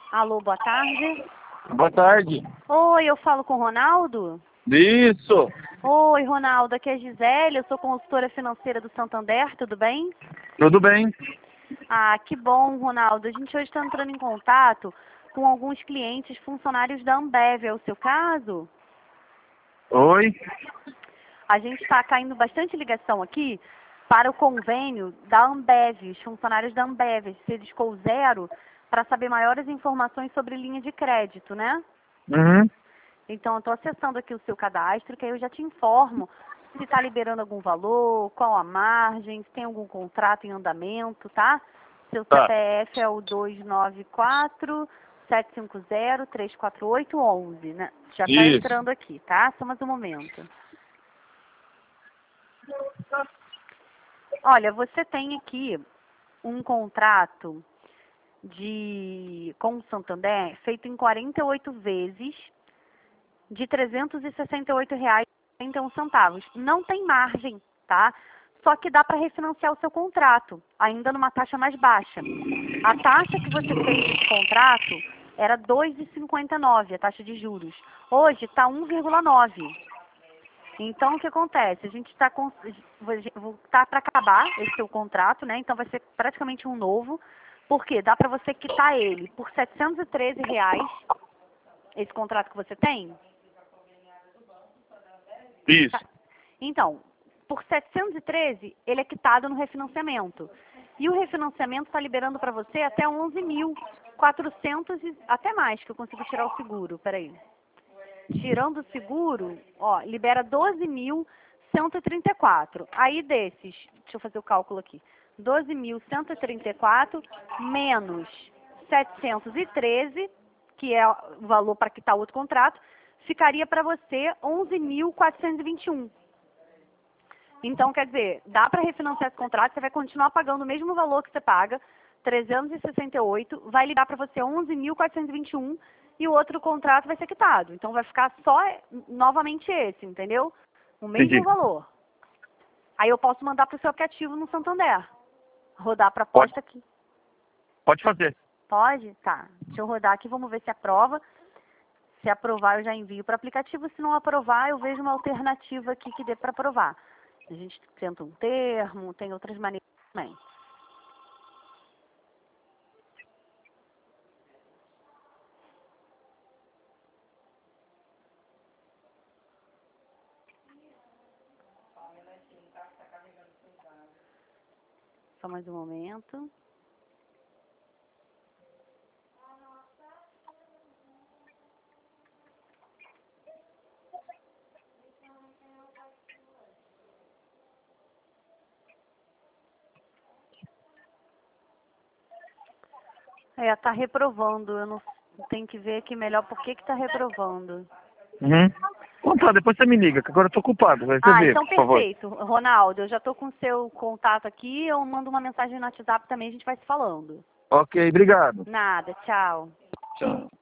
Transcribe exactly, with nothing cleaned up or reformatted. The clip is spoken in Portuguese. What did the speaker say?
Alô, boa tarde. Boa tarde. Oi, eu falo com o Ronaldo? Isso. Oi, Ronaldo, aqui é a Gisele, eu sou consultora financeira do Santander, tudo bem? Tudo bem? Ah, que bom, Ronaldo. A gente hoje está entrando em contato com alguns clientes funcionários da Ambev, é o seu caso? Oi. A gente está caindo bastante ligação aqui para o convênio da Ambev, os funcionários da Ambev, se discou zero, para saber maiores informações sobre linha de crédito, né? Uhum. Então, eu estou acessando aqui o seu cadastro, que aí eu já te informo se está liberando algum valor, qual a margem, se tem algum contrato em andamento, tá? Seu Tá. C P F é o dois nove quatro, sete cinco zero, três quatro oito, onze, né? Já está Isso. entrando aqui, tá? Só mais um momento. Olha, você tem aqui um contrato de com o Santander feito em quarenta e oito vezes de trezentos e sessenta e oito reais e quarenta e um centavos. Não tem margem, tá? Só que dá para refinanciar o seu contrato, ainda numa taxa mais baixa. A taxa que você fez desse contrato era dois vírgula cinquenta e nove, a taxa de juros. Hoje está um vírgula nove. Então, o que acontece? A gente está tá para acabar esse seu contrato, né? Então, vai ser praticamente um novo. Por quê? Dá para você quitar ele por setecentos e treze reais, esse contrato que você tem. Isso. Tá. Então, por setecentos e treze, ele é quitado no refinanciamento. E o refinanciamento está liberando para você até onze mil e quatrocentos, e até mais, que eu consigo tirar o seguro. Peraí. Tirando o seguro, ó, libera doze mil cento e trinta e quatro. Aí desses, deixa eu fazer o cálculo aqui. doze mil cento e trinta e quatro menos setecentos e treze, que é o valor para quitar o outro contrato, ficaria para você onze mil quatrocentos e vinte e um. Então, quer dizer, dá para refinanciar esse contrato, você vai continuar pagando o mesmo valor que você paga, trezentos e sessenta e oito, vai lhe dar para você onze mil quatrocentos e vinte e um e o outro contrato vai ser quitado. Então, vai ficar só novamente esse, entendeu? O mesmo Entendi. valor. Aí eu posso mandar para o seu aplicativo no Santander. Rodar para Pode, aposta aqui. pode fazer. Pode? Tá. Deixa eu rodar aqui, vamos ver se aprova. Se aprovar, eu já envio para o aplicativo. Se não aprovar, eu vejo uma alternativa aqui que dê para aprovar. A gente tenta um termo, tem outras maneiras também. Só mais um momento. É, tá reprovando. Eu não tenho que ver aqui melhor por que que tá reprovando. Uhum. Então tá, depois você me liga, que agora eu tô ocupado. Vai você Ah, ver, então por favor. perfeito. Ronaldo, eu já tô com o seu contato aqui, eu mando uma mensagem no WhatsApp também, a gente vai se falando. Ok, obrigado. Nada, tchau. Tchau.